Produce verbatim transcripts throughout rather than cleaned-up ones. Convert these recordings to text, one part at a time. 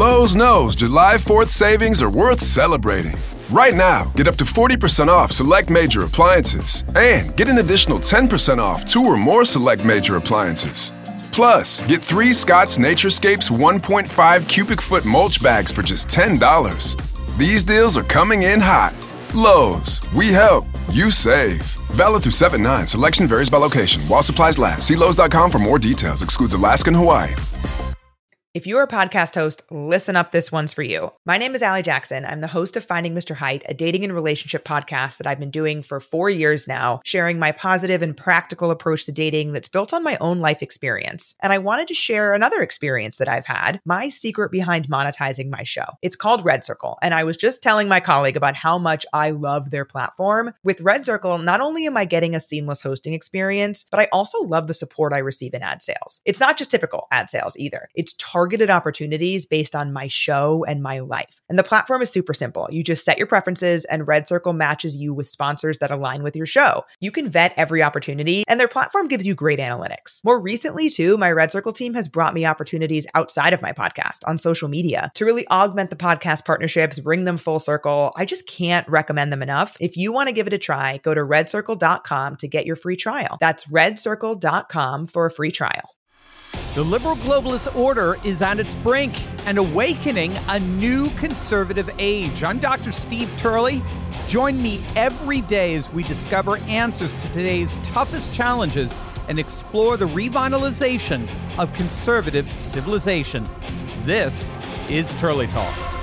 Lowe's knows July fourth savings are worth celebrating. Right now, get up to forty percent off select major appliances and get an additional ten percent off two or more select major appliances. Plus, get three Scott's Naturescapes one point five cubic foot mulch bags for just ten dollars. These deals are coming in hot. Lowe's, we help, you save. Valid through seven nine. Selection varies by location. While supplies last. See Lowe's dot com for more details. Excludes Alaska and Hawaii. If you're a podcast host, listen up, this one's for you. My name is Allie Jackson. I'm the host of Finding Mister Height, a dating and relationship podcast that I've been doing for four years now, sharing my positive and practical approach to dating that's built on my own life experience. And I wanted to share another experience that I've had, my secret behind monetizing my show. It's called Red Circle, and I was just telling my colleague about how much I love their platform. With Red Circle, not only am I getting a seamless hosting experience, but I also love the support I receive in ad sales. It's not just typical ad sales either. It's targeted targeted opportunities based on my show and my life. And the platform is super simple. You just set your preferences and Red Circle matches you with sponsors that align with your show. You can vet every opportunity and their platform gives you great analytics. More recently too, my Red Circle team has brought me opportunities outside of my podcast on social media to really augment the podcast partnerships, bring them full circle. I just can't recommend them enough. If you want to give it a try, go to red circle dot com to get your free trial. That's red circle dot com for a free trial. The liberal globalist order is on its brink and awakening a new conservative age. I'm Doctor Steve Turley. Join me every day as we discover answers to today's toughest challenges and explore the revitalization of conservative civilization. This is Turley Talks.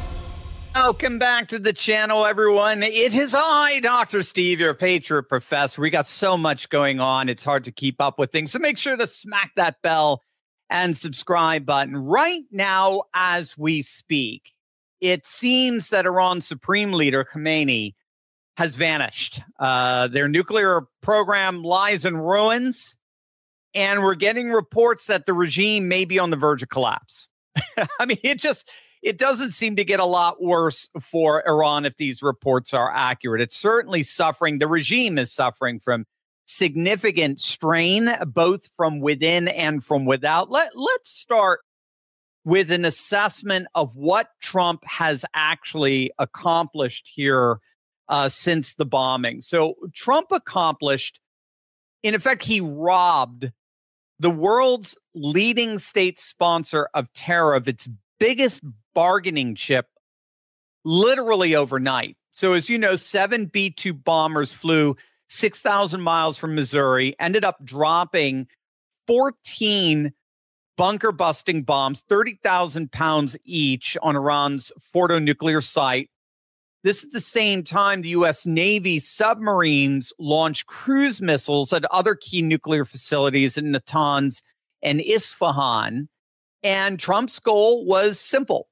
Welcome back to the channel, everyone. It is I, Doctor Steve, your Patriot Professor. We got so much going on. It's hard to keep up with things. So make sure to smack that bell and subscribe button. Right now, as we speak, it seems that Iran's Supreme Leader, Khamenei, has vanished. Uh, their nuclear program lies in ruins, and we're getting reports that the regime may be on the verge of collapse. I mean, it just... It doesn't seem to get a lot worse for Iran if these reports are accurate. It's certainly suffering. The regime is suffering from significant strain, both from within and from without. Let, let's start with an assessment of what Trump has actually accomplished here uh, since the bombing. So Trump accomplished, in effect, he robbed the world's leading state sponsor of terror of its biggest bargaining chip literally overnight. So as you know, seven B two bombers flew six thousand miles from Missouri, ended up dropping fourteen bunker busting bombs, thirty thousand pounds each on Iran's Fordo nuclear site. This is the same time the U S Navy submarines launched cruise missiles at other key nuclear facilities in Natanz and Isfahan. And Trump's goal was simple.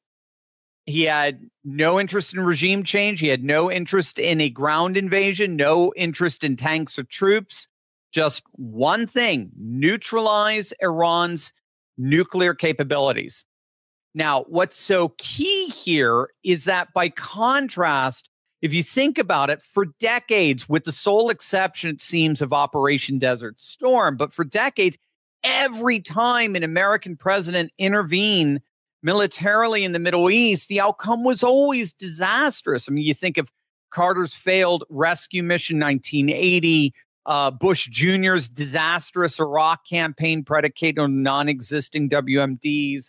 He had no interest in regime change. He had no interest in a ground invasion, no interest in tanks or troops. Just one thing: neutralize Iran's nuclear capabilities. Now, what's so key here is that, by contrast, if you think about it, for decades, with the sole exception, it seems, of Operation Desert Storm, but for decades, every time an American president intervened militarily in the Middle East, the outcome was always disastrous. I mean, you think of Carter's failed rescue mission nineteen eighty, uh, Bush Junior's disastrous Iraq campaign predicated on non-existing W M Ds,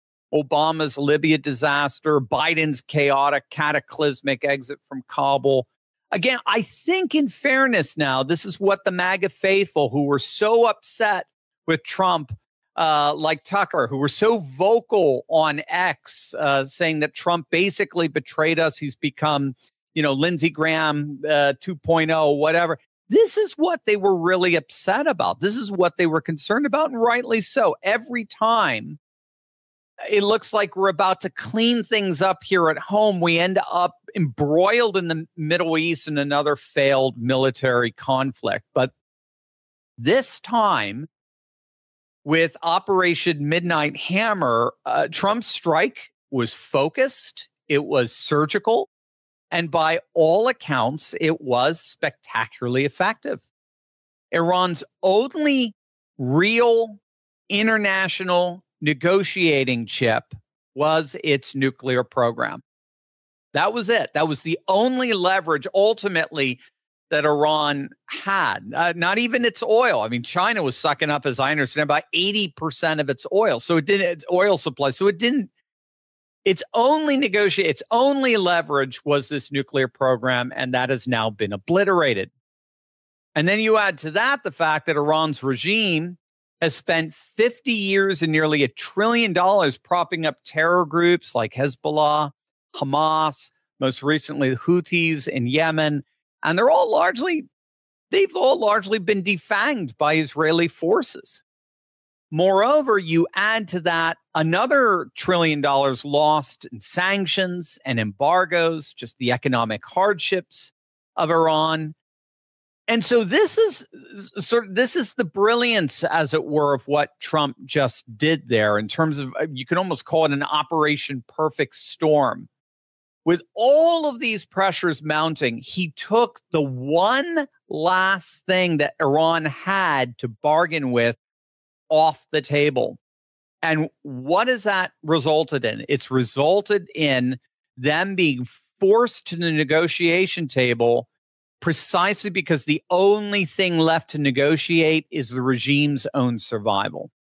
Obama's Libya disaster, Biden's chaotic, cataclysmic exit from Kabul. Again, I think, in fairness now, this is what the MAGA faithful, who were so upset with Trump, uh, like Tucker, who were so vocal on X, uh, saying that Trump basically betrayed us. He's become, you know, Lindsey Graham uh, two point oh, whatever. This is what they were really upset about. This is what they were concerned about, and rightly so. Every time it looks like we're about to clean things up here at home, we end up embroiled in the Middle East in another failed military conflict. But this time, with Operation Midnight Hammer, uh, Trump's strike was focused, it was surgical, and by all accounts, it was spectacularly effective. Iran's only real international negotiating chip was its nuclear program. That was it. That was the only leverage ultimately that Iran had. Uh, not even its oil. I mean, China was sucking up, as I understand, about eighty percent of its oil. So it didn't, its oil supply. So it didn't, its only negotiate, its only leverage was this nuclear program, and that has now been obliterated. And then you add to that the fact that Iran's regime has spent fifty years and nearly a trillion dollars propping up terror groups like Hezbollah, Hamas, most recently the Houthis in Yemen. And they're all largely, they've all largely been defanged by Israeli forces. Moreover, you add to that another trillion dollars lost in sanctions and embargoes, just the economic hardships of Iran. And so this is sort of, this is the brilliance, as it were, of what Trump just did there in terms of, you can almost call it an Operation Perfect Storm. With all of these pressures mounting, he took the one last thing that Iran had to bargain with off the table. And what has that resulted in? It's resulted in them being forced to the negotiation table precisely because the only thing left to negotiate is the regime's own survival.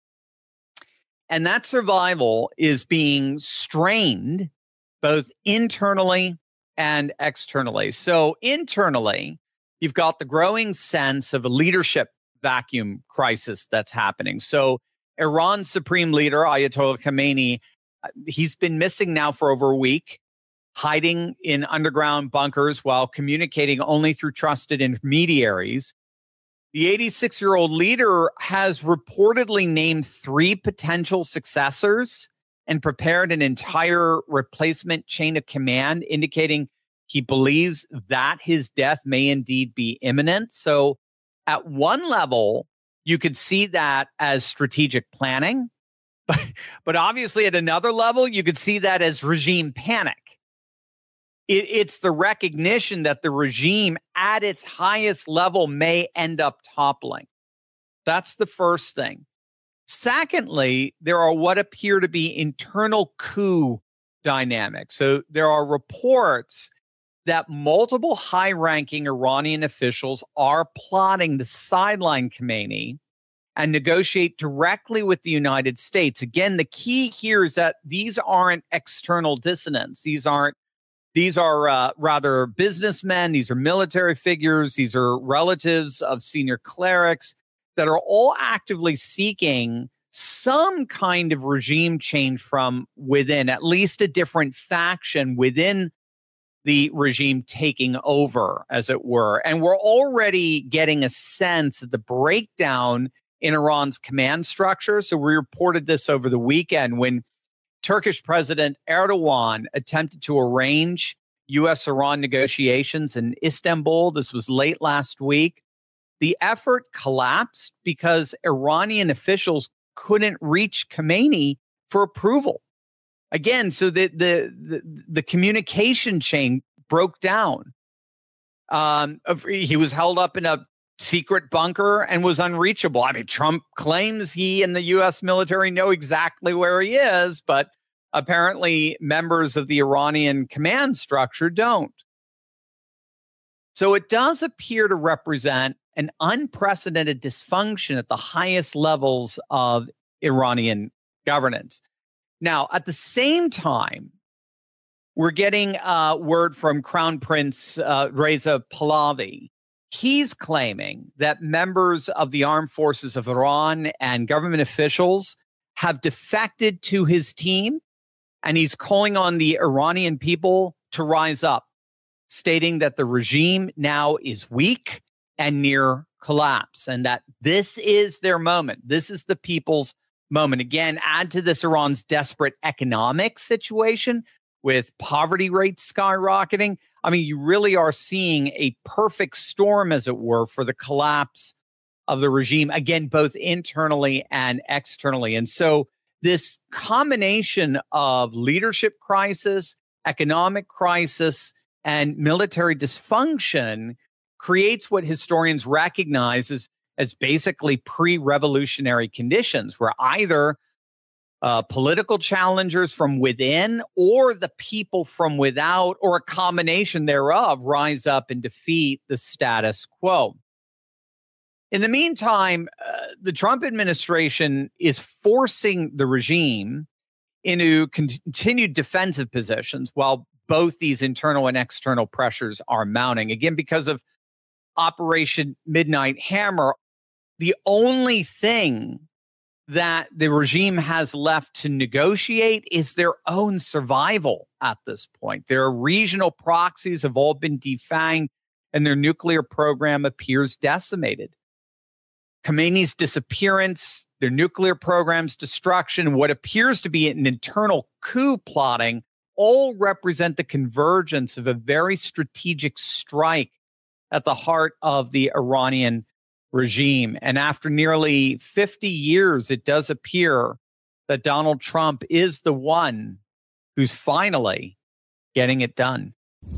And that survival is being strained both internally and externally. So internally, you've got the growing sense of a leadership vacuum crisis that's happening. So Iran's supreme leader, Ayatollah Khamenei, he's been missing now for over a week, hiding in underground bunkers while communicating only through trusted intermediaries. The eighty-six-year-old leader has reportedly named three potential successors and prepared an entire replacement chain of command, indicating he believes that his death may indeed be imminent. So at one level, you could see that as strategic planning. But, but obviously at another level, you could see that as regime panic. It, it's the recognition that the regime at its highest level may end up toppling. That's the first thing. Secondly, there are what appear to be internal coup dynamics. So there are reports that multiple high-ranking Iranian officials are plotting to sideline Khamenei and negotiate directly with the United States. Again, the key here is that these aren't external dissidents. These aren't These are uh, rather businessmen. These are military figures. These are relatives of senior clerics that are all actively seeking some kind of regime change from within, at least a different faction within the regime taking over, as it were. And we're already getting a sense of the breakdown in Iran's command structure. So we reported this over the weekend when Turkish President Erdogan attempted to arrange U S Iran negotiations in Istanbul. This was late last week. The effort collapsed because Iranian officials couldn't reach Khamenei for approval. Again, so the the the, the communication chain broke down. Um, he was held up in a secret bunker and was unreachable. I mean, Trump claims he and the U S military know exactly where he is, but apparently members of the Iranian command structure don't. So it does appear to represent an unprecedented dysfunction at the highest levels of Iranian governance. Now, at the same time, we're getting uh, word from Crown Prince uh, Reza Pahlavi. He's claiming that members of the armed forces of Iran and government officials have defected to his team, and he's calling on the Iranian people to rise up, stating that the regime now is weak and near collapse, and that this is their moment. This is the people's moment. Again, add to this Iran's desperate economic situation with poverty rates skyrocketing. I mean, you really are seeing a perfect storm, as it were, for the collapse of the regime, again, both internally and externally. And so this combination of leadership crisis, economic crisis, and military dysfunction creates what historians recognize as, as basically pre-revolutionary conditions, where either uh, political challengers from within or the people from without, or a combination thereof, rise up and defeat the status quo. In the meantime, uh, the Trump administration is forcing the regime into continued defensive positions while both these internal and external pressures are mounting. Again, because of Operation Midnight Hammer, the only thing that the regime has left to negotiate is their own survival at this point. Their regional proxies have all been defanged, and their nuclear program appears decimated. Khamenei's disappearance, their nuclear program's destruction, what appears to be an internal coup plotting, all represent the convergence of a very strategic strike at the heart of the Iranian regime. And after nearly fifty years, it does appear that Donald Trump is the one who's finally getting it done.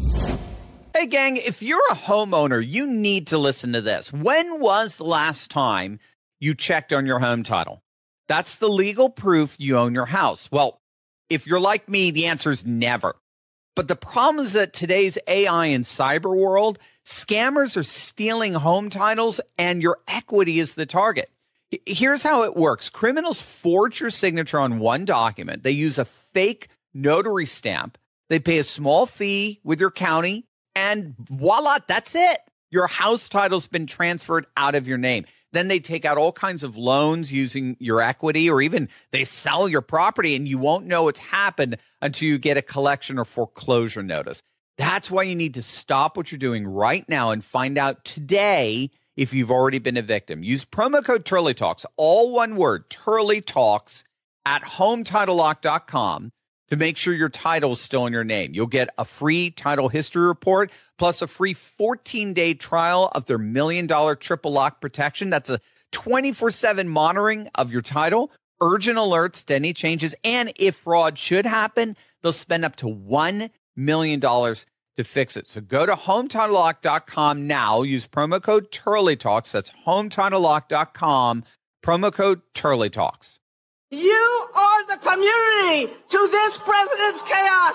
Hey, gang, if you're a homeowner, you need to listen to this. When was the last time you checked on your home title? That's the legal proof you own your house. Well, if you're like me, the answer is never. But the problem is that today's A I and cyber world, scammers are stealing home titles and your equity is the target. Here's how it works. Criminals forge your signature on one document. They use a fake notary stamp. They pay a small fee with your county, and voila, that's it. Your house title's been transferred out of your name. Then they take out all kinds of loans using your equity, or even they sell your property, and you won't know it's happened until you get a collection or foreclosure notice. That's why you need to stop what you're doing right now and find out today if you've already been a victim. Use promo code Turley Talks, all one word, Turley Talks, at home title lock dot com to make sure your title is still in your name. You'll get a free title history report, plus a free fourteen-day trial of their million-dollar triple lock protection. That's a twenty-four seven monitoring of your title, urgent alerts to any changes, and if fraud should happen, they'll spend up to one million dollars to fix it. So go to home title lock dot com now. Use promo code Turley Talks. That's home title lock dot com, promo code Turley Talks. You are the community to this president's chaos.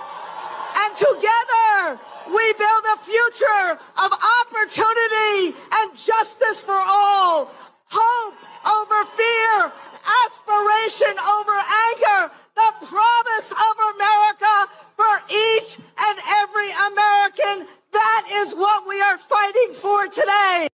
And together, we build a future of opportunity and justice for all. Hope over fear, aspiration over anger, the promise of America for each and every American. That is what we are fighting for today.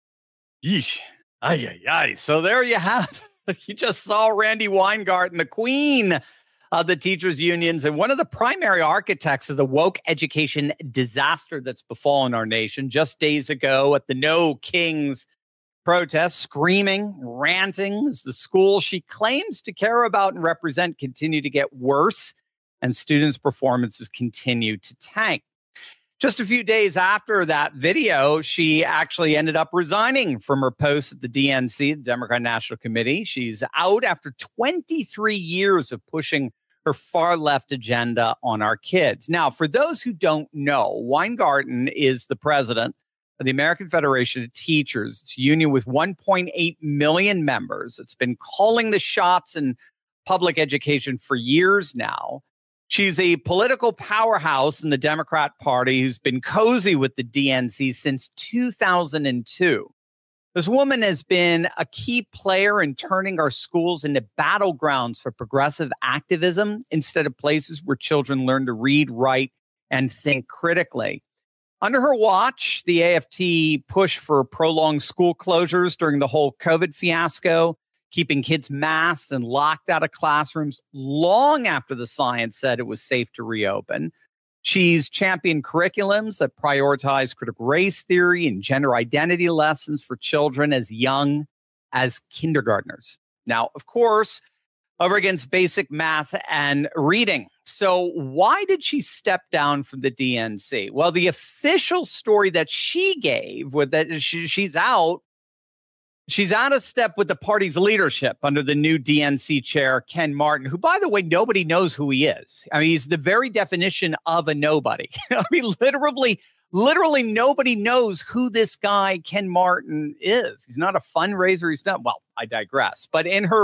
Yeesh. Ay, ay, ay. So there you have. You just saw Randi Weingarten, the queen of the teachers' unions and one of the primary architects of the woke education disaster that's befallen our nation. Just days ago at the No Kings protest, screaming, ranting as the school she claims to care about and represent continue to get worse, and students' performances continue to tank. Just a few days after that video, she actually ended up resigning from her post at the D N C, the Democrat National Committee. She's out after twenty-three years of pushing her far-left agenda on our kids. Now, for those who don't know, Weingarten is the president of the American Federation of Teachers. It's a union with one point eight million members. It's been calling the shots in public education for years now. She's a political powerhouse in the Democrat Party who's been cozy with the D N C since two thousand two. This woman has been a key player in turning our schools into battlegrounds for progressive activism instead of places where children learn to read, write, and think critically. Under her watch, the A F T pushed for prolonged school closures during the whole COVID fiasco, keeping kids masked and locked out of classrooms long after the science said it was safe to reopen. She's championed curriculums that prioritize critical race theory and gender identity lessons for children as young as kindergartners. Now, of course, over against basic math and reading. So why did she step down from the D N C? Well, the official story that she gave was that she, she's out She's out of step with the party's leadership under the new D N C chair, Ken Martin, who, by the way, nobody knows who he is. I mean, he's the very definition of a nobody. I mean, literally, literally nobody knows who this guy, Ken Martin, is. He's not a fundraiser. He's not, well, I digress. But in her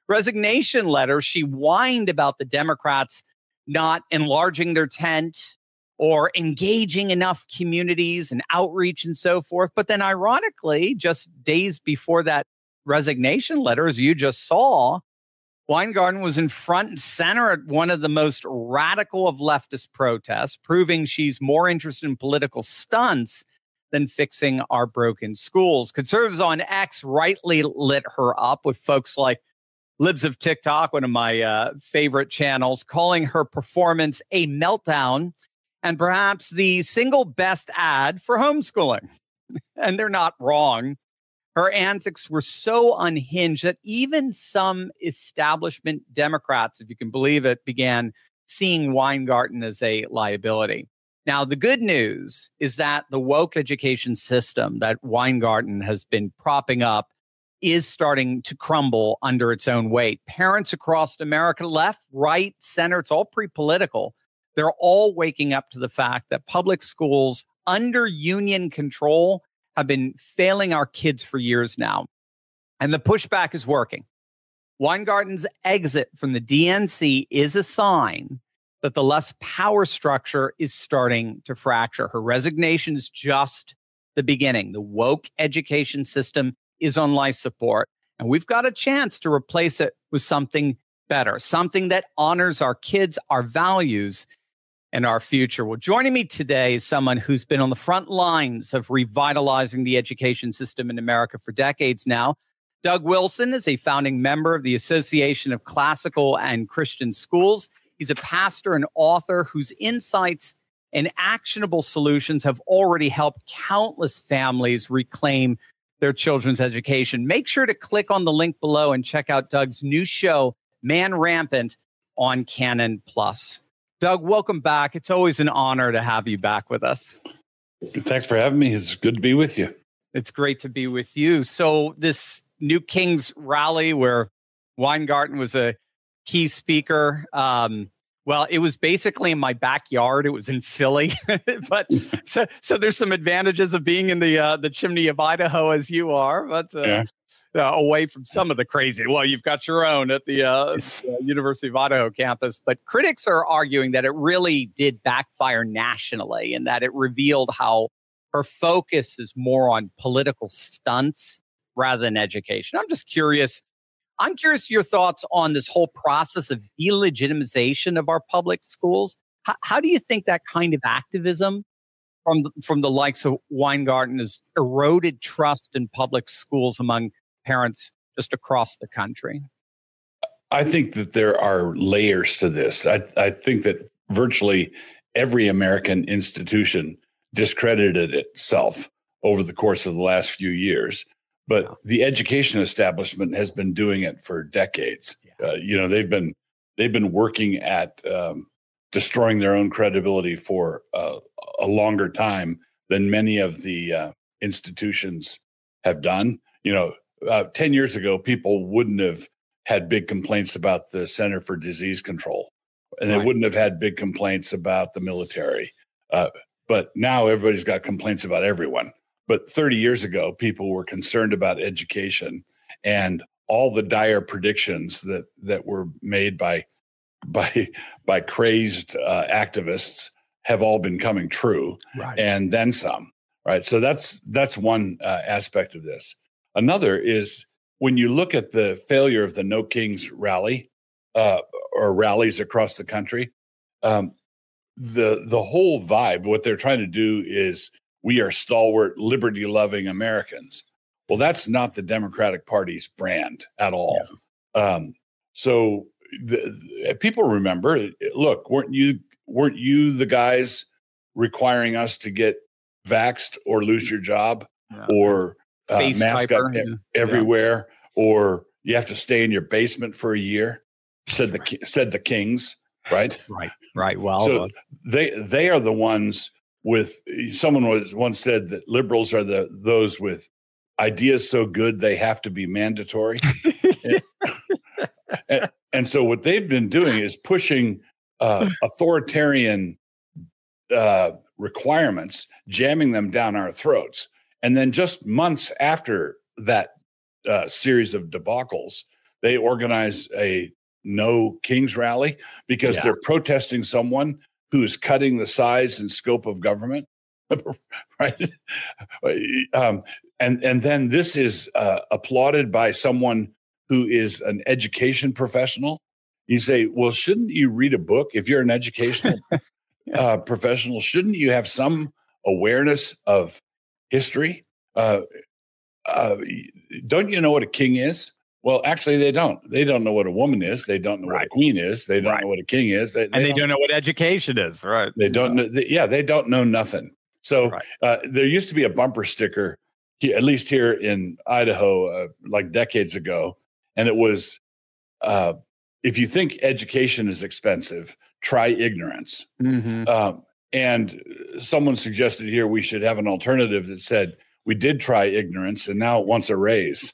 resignation letter, she whined about the Democrats not enlarging their tent or engaging enough communities and outreach and so forth. But then ironically, just days before that resignation letter, as you just saw, Weingarten was in front and center at one of the most radical of leftist protests, proving she's more interested in political stunts than fixing our broken schools. Conservatives on X rightly lit her up with folks like Libs of TikTok, one of my uh, favorite channels, calling her performance a meltdown and perhaps the single best ad for homeschooling. And they're not wrong. Her antics were so unhinged that even some establishment Democrats, if you can believe it, began seeing Weingarten as a liability. Now, the good news is that the woke education system that Weingarten has been propping up is starting to crumble under its own weight. Parents across America, left, right, center, it's all pre-political. They're all waking up to the fact that public schools under union control have been failing our kids for years now. And the pushback is working. Weingarten's exit from the D N C is a sign that the left power structure is starting to fracture. Her resignation is just the beginning. The woke education system is on life support, and we've got a chance to replace it with something better, something that honors our kids, our values, and our future. Well, joining me today is someone who's been on the front lines of revitalizing the education system in America for decades now. Doug Wilson is a founding member of the Association of Classical and Christian Schools. He's a pastor and author whose insights and actionable solutions have already helped countless families reclaim their children's education. Make sure to click on the link below and check out Doug's new show, Man Rampant, on Canon Plus. Doug, welcome back. It's always an honor to have you back with us. Thanks for having me. It's good to be with you. It's great to be with you. So this New Kings rally where Weingarten was a key speaker, um, well, it was basically in my backyard. It was in Philly, but so so there's some advantages of being in the uh, the chimney of Idaho as you are, but uh, yeah. uh, away from some of the crazy. Well, you've got your own at the uh, University of Idaho campus, but critics are arguing that it really did backfire nationally, and that it revealed how her focus is more on political stunts rather than education. I'm just curious. I'm curious your thoughts on this whole process of delegitimization of our public schools. How, how do you think that kind of activism from the, from the likes of Weingarten has eroded trust in public schools among parents just across the country? I think that there are layers to this. I, I think that virtually every American institution discredited itself over the course of the last few years. But yeah. the education establishment has been doing it for decades. Yeah. Uh, you know, they've been they've been working at um, destroying their own credibility for uh, a longer time than many of the uh, institutions have done. You know, uh, ten years ago, people wouldn't have had big complaints about the Center for Disease Control, and right. they wouldn't have had big complaints about the military. Uh, but now everybody's got complaints about everyone. But thirty years ago, people were concerned about education, and all the dire predictions that that were made by by by crazed uh, activists have all been coming true, right. and then some. Right. So that's that's one uh, aspect of this. Another is when you look at the failure of the No Kings rally uh, or rallies across the country, um, the the whole vibe, what they're trying to do is, we are stalwart, liberty-loving Americans. Well, that's not the Democratic Party's brand at all. Yeah. Um, so the, the, people remember, look, weren't you weren't you the guys requiring us to get vaxxed or lose your job, yeah. or uh, mask up e- everywhere, yeah. or you have to stay in your basement for a year? Said the right. said the Kings, right? Right, right. Well, so they they are the ones. With someone was once said that liberals are the those with ideas so good they have to be mandatory, and, and, and so what they've been doing is pushing uh, authoritarian uh, requirements, jamming them down our throats, and then just months after that uh, series of debacles, they organize a no kings rally because Yeah. they're protesting someone who's cutting the size and scope of government, right? um, and and then this is uh, applauded by someone who is an education professional. You say, well, shouldn't you read a book if you're an educational uh, professional? Shouldn't you have some awareness of history? Uh, uh, don't you know what a king is? Well, actually, they don't. They don't know what a woman is. They don't know Right. what a queen is. They don't Right. know what a king is. They, And they don't know what education is, right? They don't know. They, yeah, they don't know nothing. So Right. uh, there used to be a bumper sticker, he- at least here in Idaho, uh, like decades ago, and it was, uh, if you think education is expensive, try ignorance. Mhm. Um, and someone suggested here we should have an alternative that said, we did try ignorance and now it wants a raise.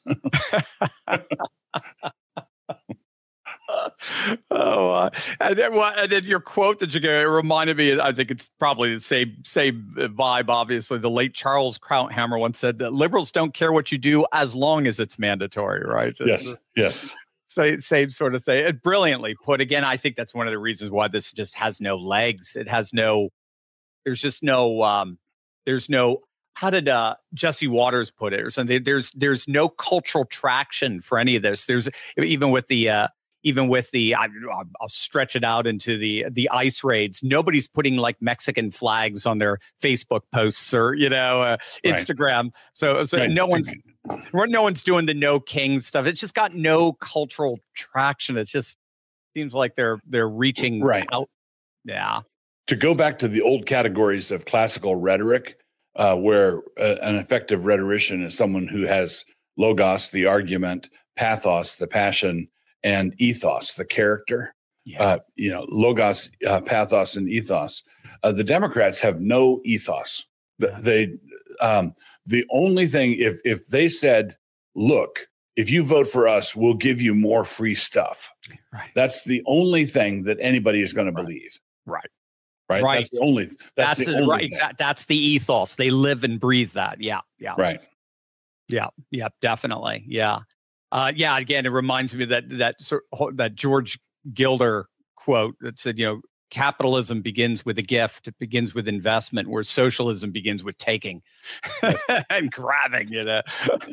oh, uh, and, then, well, and then your quote that you gave, it reminded me, I think it's probably the same, same vibe, obviously. The late Charles Krauthammer once said that liberals don't care what you do as long as it's mandatory, right? Yes, yes. Same, same sort of thing. And brilliantly put. Again, I think that's one of the reasons why this just has no legs. It has no, there's just no, um, there's no, how did uh, Jesse Waters put it or something? There's, there's no cultural traction for any of this. There's even with the, uh, even with the, I, I'll stretch it out into the the ICE raids. Nobody's putting like Mexican flags on their Facebook posts or you know uh, Instagram. Right. So so right. no one's no one's doing the no king stuff. It's just got no cultural traction. It just seems like they're they're reaching right out. Yeah. To go back to the old categories of classical rhetoric, uh, where uh, an effective rhetorician is someone who has logos, the argument, pathos, the passion, and ethos, the character. Yeah. Uh, you know, logos, uh, pathos, and ethos. Uh, the Democrats have no ethos. Yeah. They, um, the only thing, if if they said, "Look, if you vote for us, we'll give you more free stuff," right. That's the only thing that anybody is going to believe. Right. Right. Right. That's the only. That's, that's the the, only right. thing. Exactly. That's the ethos. They live and breathe that. Yeah. Yeah. Right. Yeah. Yeah. Definitely. Yeah. Uh, yeah. Again, it reminds me of that that that George Gilder quote that said, you know, capitalism begins with a gift. It begins with investment, where socialism begins with taking yes. and grabbing. You know,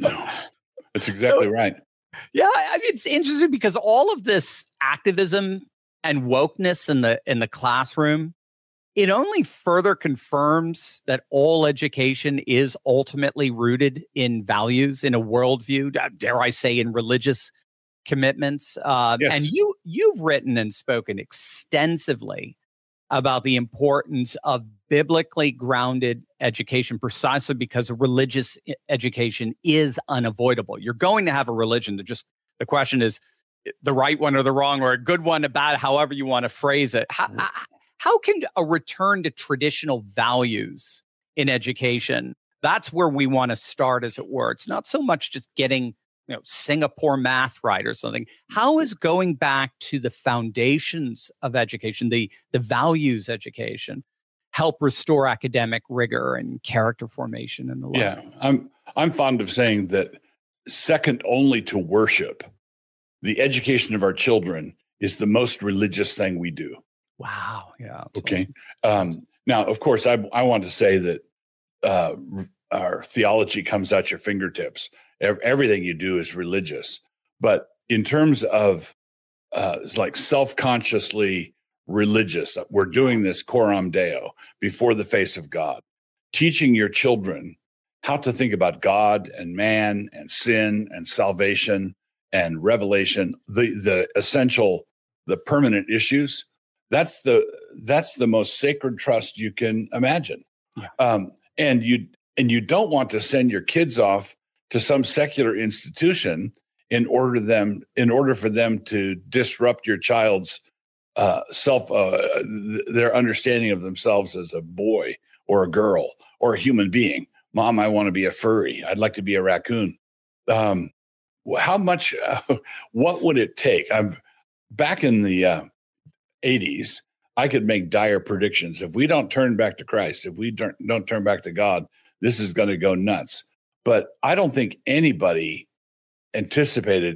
that's exactly so, right. Yeah, I mean, it's interesting because all of this activism and wokeness in the in the classroom, it only further confirms that all education is ultimately rooted in values, in a worldview, dare I say, in religious commitments. Uh, yes. And you, you've written and spoken extensively about the importance of biblically grounded education, precisely because religious education is unavoidable. You're going to have a religion. That just the question is the right one or the wrong, or a good one, about however you want to phrase it. How, how can a return to traditional values in education? That's where we want to start, as it were. It's not so much just getting, you know, Singapore math right or something. How is going back to the foundations of education, the the values education, help restore academic rigor and character formation and the like? Yeah, I'm I'm fond of saying that second only to worship, the education of our children is the most religious thing we do. Wow. Yeah. Okay. Um, now, of course, I I want to say that uh, our theology comes at your fingertips. Everything you do is religious. But in terms of uh, it's like self-consciously religious, we're doing this coram Deo, before the face of God, teaching your children how to think about God and man and sin and salvation and revelation, the the essential, the permanent issues. That's the that's the most sacred trust you can imagine. Yeah. Um, and you and you don't want to send your kids off to some secular institution in order them in order for them to disrupt your child's uh, self uh, th- their understanding of themselves as a boy or a girl or a human being. Mom, I want to be a furry. I'd like to be a raccoon. Um, how much? Uh, what would it take? I'm back in the uh, eighties. I could make dire predictions. If we don't turn back to Christ, if we don't, don't turn back to God, this is going to go nuts. But I don't think anybody anticipated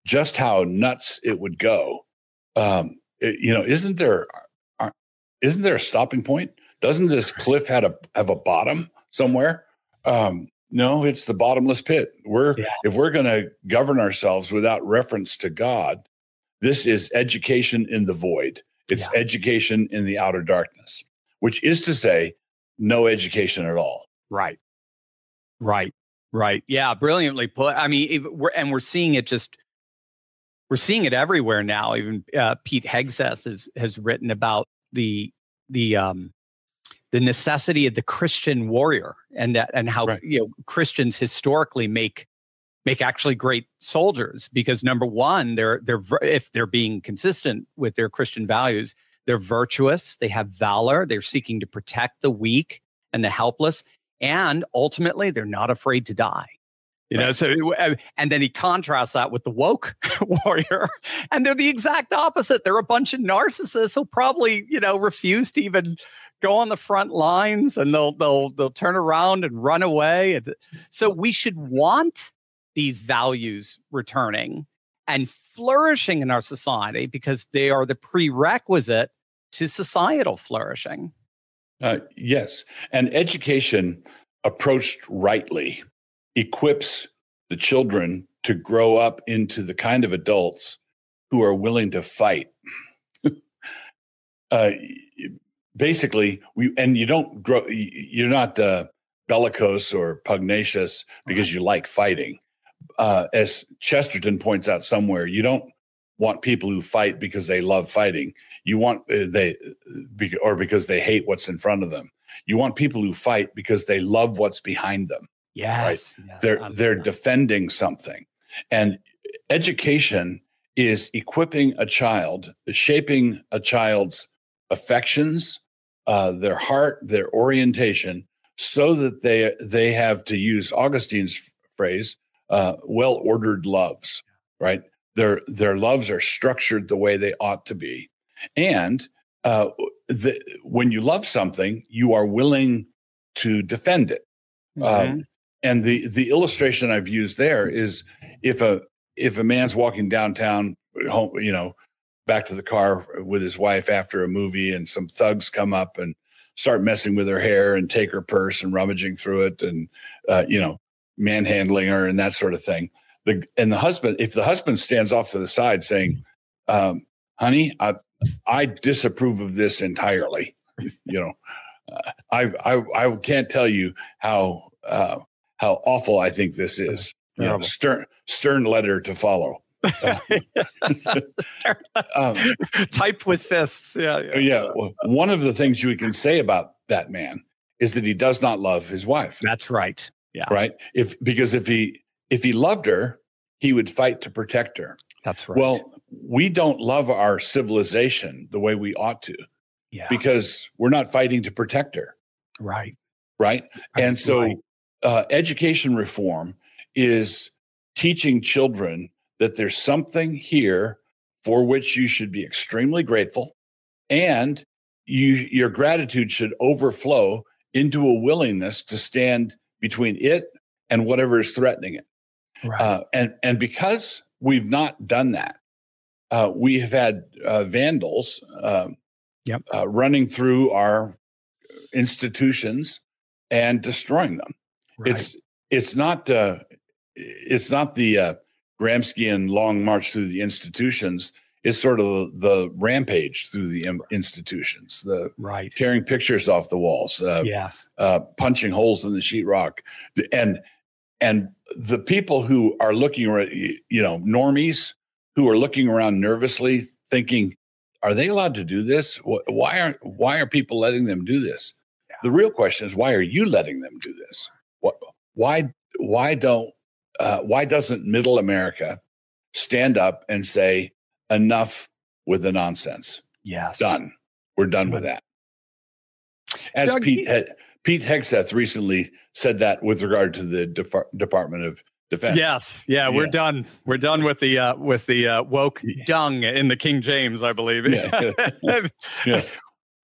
just how nuts it would go. Um, it, you know, isn't there uh, isn't there a stopping point? Doesn't this cliff have a have a bottom somewhere? Um, no, it's the bottomless pit. We're yeah. if we're going to govern ourselves without reference to God, this is education in the void. It's yeah. education in the outer darkness, which is to say, no education at all. Right. Right. Right. Yeah. Brilliantly put. I mean, we're, and we're seeing it just, we're seeing it everywhere now. Even uh, Pete Hegseth has, has written about the, the, um, the necessity of the Christian warrior and that, and how, right. you know, Christians historically make, make actually great soldiers because number one, they're, they're, if they're being consistent with their Christian values, they're virtuous, they have valor, they're seeking to protect the weak and the helpless. And ultimately, they're not afraid to die. You know, so, and then he contrasts that with the woke warrior, and they're the exact opposite. They're a bunch of narcissists who'll probably, you know, refuse to even go on the front lines, and they'll they'll they'll turn around and run away. And so we should want these values returning and flourishing in our society because they are the prerequisite to societal flourishing. Uh, yes, and education approached rightly equips the children to grow up into the kind of adults who are willing to fight. uh, basically, we and you don't grow. You're not uh, bellicose or pugnacious because you like fighting. Uh, as Chesterton points out somewhere, you don't want people who fight because they love fighting. You want uh, they be, or because they hate what's in front of them. You want people who fight because they love what's behind them. Yes, right? yes they're they're defending something, and education is equipping a child, shaping a child's affections, uh, their heart, their orientation, so that they they have, to use Augustine's phrase, uh, well-ordered loves. Right, their their loves are structured the way they ought to be, and uh, the, when you love something, you are willing to defend it. Mm-hmm. Um, And the the illustration I've used there is if a if a man's walking downtown, home, you know, back to the car with his wife after a movie, and some thugs come up and start messing with her hair and take her purse and rummaging through it and uh, you know, manhandling her and that sort of thing. The and the husband, if the husband stands off to the side saying, um, "Honey, I I disapprove of this entirely," you know, uh, I I I can't tell you how. Uh, How awful I think this is. You know, stern, stern letter to follow. Uh, um, Typed with fists. Yeah, yeah. yeah. Well, one of the things you can say about that man is that he does not love his wife. That's right. Yeah. Right. If because if he if he loved her, he would fight to protect her. That's right. Well, we don't love our civilization the way we ought to. Yeah. Because we're not fighting to protect her. Right. Right. And so. Right. Uh, education reform is teaching children that there's something here for which you should be extremely grateful, and you, your gratitude should overflow into a willingness to stand between it and whatever is threatening it. Right. Uh, and and because we've not done that, uh, we have had uh, vandals uh, yep. uh, running through our institutions and destroying them. Right. It's it's not uh, it's not the uh, Gramscian long march through the institutions. It's sort of the rampage through the im- institutions, the right. tearing pictures off the walls, uh, yes, uh, punching holes in the sheetrock, and and the people who are looking around, you know, normies who are looking around nervously, thinking, "Are they allowed to do this? Why aren't why are people letting them do this?" Yeah. The real question is, why are you letting them do this? What, why why don't uh, why doesn't Middle America stand up and say, enough with the nonsense? Yes, done. We're done with that. As Doug, Pete he- Pete Hegseth recently said that with regard to the Def- Department of Defense. Yes, yeah, we're yeah. done. We're done with the uh, with the uh, woke dung in the King James, I believe. Yeah. yes.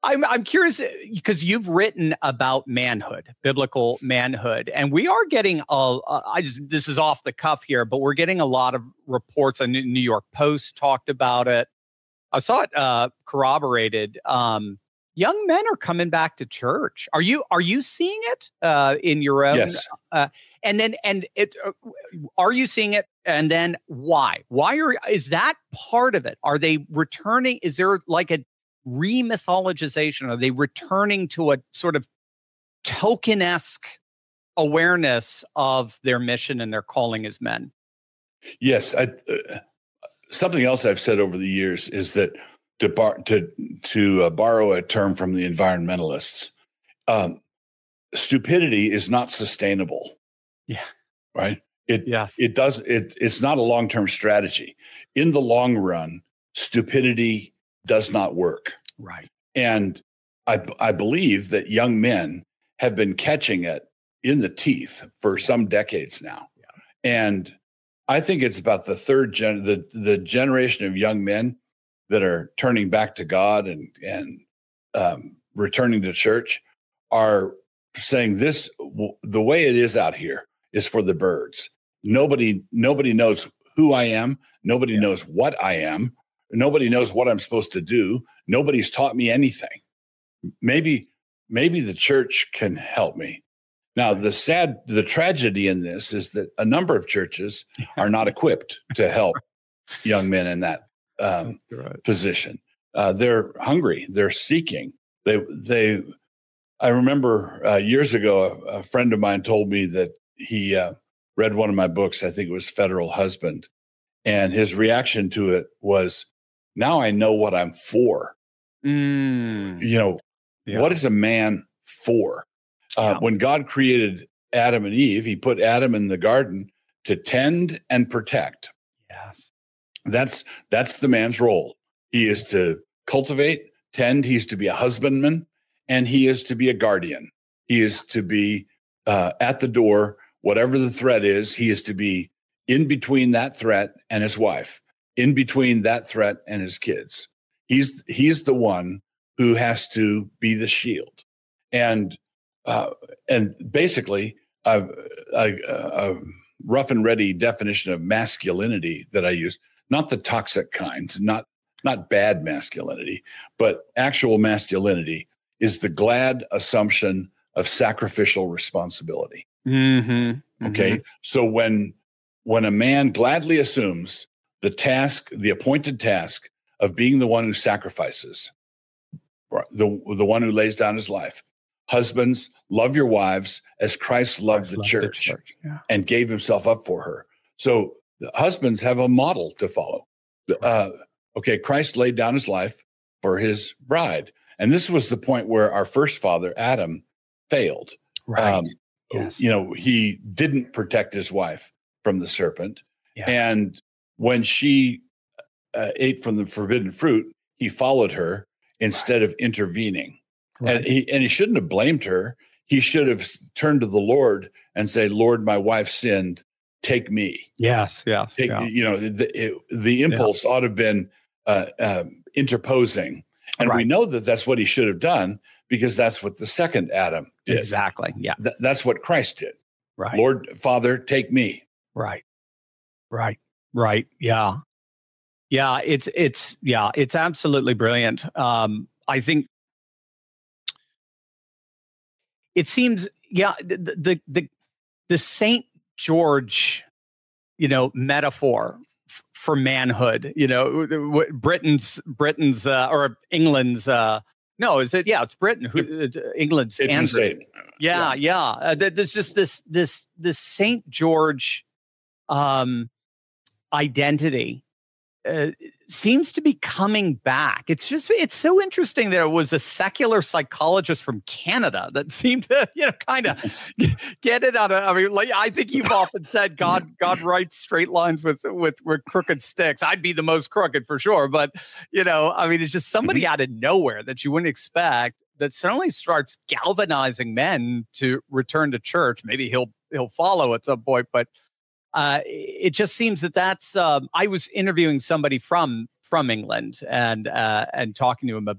I'm I'm curious because you've written about manhood, biblical manhood, and we are getting a. Uh, I just this is off the cuff here, but we're getting a lot of reports. On New York Post talked about it. I saw it uh, corroborated. Um, young men are coming back to church. Are you are you seeing it uh, in your own? Yes. Uh, and then and it uh, are you seeing it? And then why? Why are is that part of it? Are they returning? Is there like a remythologization? Are they returning to a sort of token-esque awareness of their mission and their calling as men? Yes. I, uh, something else I've said over the years is that to bar, to to uh, borrow a term from the environmentalists, um, stupidity is not sustainable. Yeah. Right. It yes. it does it. It's not a long-term strategy. In the long run, stupidity does not work. Right. And I, I believe that young men have been catching it in the teeth for some decades now. Yeah. And I think it's about the third gen, the, the generation of young men that are turning back to God and, and um, returning to church are saying this, the way it is out here is for the birds. Nobody, nobody knows who I am. Nobody yeah. knows what I am. Nobody knows what I'm supposed to do. Nobody's taught me anything. Maybe, maybe the church can help me. Now, the sad, the tragedy in this is that a number of churches are not equipped to help young men in that um, right. position. Uh, they're hungry. They're seeking. They, they. I remember uh, years ago, a, a friend of mine told me that he uh, read one of my books. I think it was Federal Husband, and his reaction to it was, now I know what I'm for. Mm. You know, yeah. what is a man for? Uh, yeah. When God created Adam and Eve, he put Adam in the garden to tend and protect. Yes. That's, that's the man's role. He is to cultivate, tend. He's to be a husbandman, and he is to be a guardian. He is to be uh, at the door, whatever the threat is. He is to be in between that threat and his wife. In between that threat and his kids. He's he's the one who has to be the shield. And uh, and basically, a, a, a rough and ready definition of masculinity that I use, not the toxic kind, not, not bad masculinity, but actual masculinity is the glad assumption of sacrificial responsibility. Mm-hmm. Okay? Mm-hmm. So when when a man gladly assumes the task, the appointed task of being the one who sacrifices, the, the one who lays down his life. Husbands, love your wives as Christ loved Christ the loved church, the church. Yeah. And gave himself up for her. So the husbands have a model to follow. Uh, okay, Christ laid down his life for his bride. And this was the point where our first father, Adam, failed. Right. Um, yes. You know, he didn't protect his wife from the serpent. Yeah. And when she uh, ate from the forbidden fruit, he followed her instead right. of intervening. Right. And he and he shouldn't have blamed her. He should have turned to the Lord and said, "Lord, my wife sinned. Take me." Yes, yes. Take, yeah. You know, the, it, the impulse yeah. ought to have been uh, uh, interposing. And right. we know that that's what he should have done because that's what the second Adam did. Exactly, yeah. Th- that's what Christ did. Right. Lord, Father, take me. Right, right, right. Yeah. Yeah, it's, it's, yeah, it's absolutely brilliant. Um, I think it seems, yeah, the, the, the, the Saint George, you know, metaphor f- for manhood, you know, Britain's, Britain's, uh, or England's, uh, no, is it? Yeah, it's Britain. Who, uh, England's Andrew. Yeah, yeah. yeah. Uh, there's just this, this, this Saint George, um, identity. Uh, seems to be coming back. It's just, it's so interesting that it was a secular psychologist from Canada that seemed to, you know, kind of get it out of, I mean, like, I think you've often said God, God writes straight lines with, with, with crooked sticks. I'd be the most crooked for sure. But, you know, I mean, it's just somebody mm-hmm. out of nowhere that you wouldn't expect that suddenly starts galvanizing men to return to church. Maybe he'll, he'll follow at some point, but Uh, it just seems that that's. Um, I was interviewing somebody from from England and uh, and talking to him about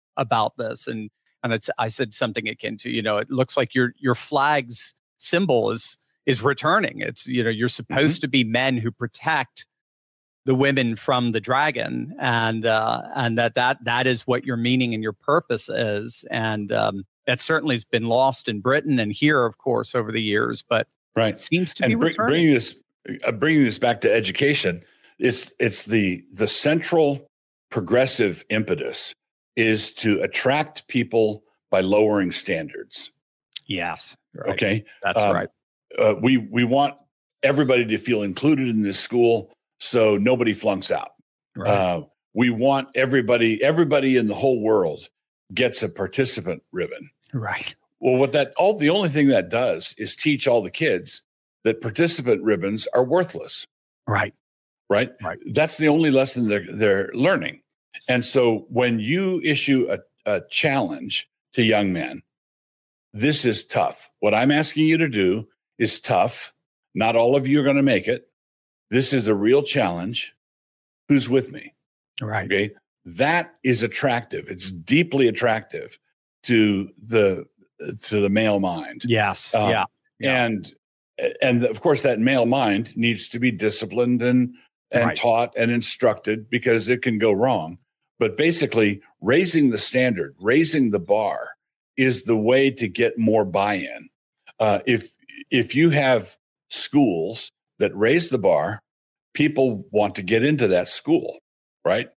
about this. And and it's, I said something akin to, you know, it looks like your your flag's symbol is is returning. It's, you know, you're supposed mm-hmm. to be men who protect the women from the dragon, and uh, and that that that is what your meaning and your purpose is. And um, that certainly has been lost in Britain and here, of course, over the years. But right, it seems to and be br- returning. Bringing this, uh, bringing this back to education, it's it's the the central progressive impetus is to attract people by lowering standards. Yes. Right. Okay. That's um, right. Uh, we we want everybody to feel included in this school, so nobody flunks out. Right. Uh, we want everybody everybody in the whole world gets a participant ribbon. Right. Well, what that all the only thing that does is teach all the kids that participant ribbons are worthless. Right. Right. Right. That's the only lesson they're they're learning. And so when you issue a, a challenge to young men, this is tough. What I'm asking you to do is tough. Not all of you are going to make it. This is a real challenge. Who's with me? Right. Okay. That is attractive. It's deeply attractive to the to the male mind. Yes. Um, yeah. yeah. And and of course that male mind needs to be disciplined and and Right. taught and instructed, because it can go wrong. But basically, raising the standard, raising the bar is the way to get more buy-in. Uh, if if you have schools that raise the bar, people want to get into that school, right?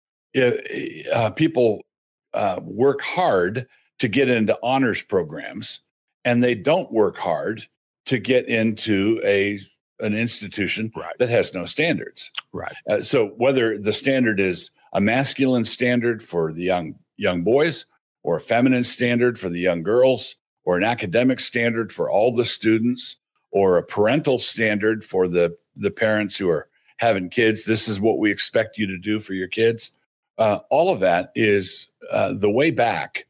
Uh, people uh, work hard to get into honors programs, and they don't work hard to get into a an institution Right. that has no standards. Right. Uh, so whether the standard is a masculine standard for the young young boys, or a feminine standard for the young girls, or an academic standard for all the students, or a parental standard for the, the parents who are having kids, this is what we expect you to do for your kids. Uh, all of that is uh, the way back,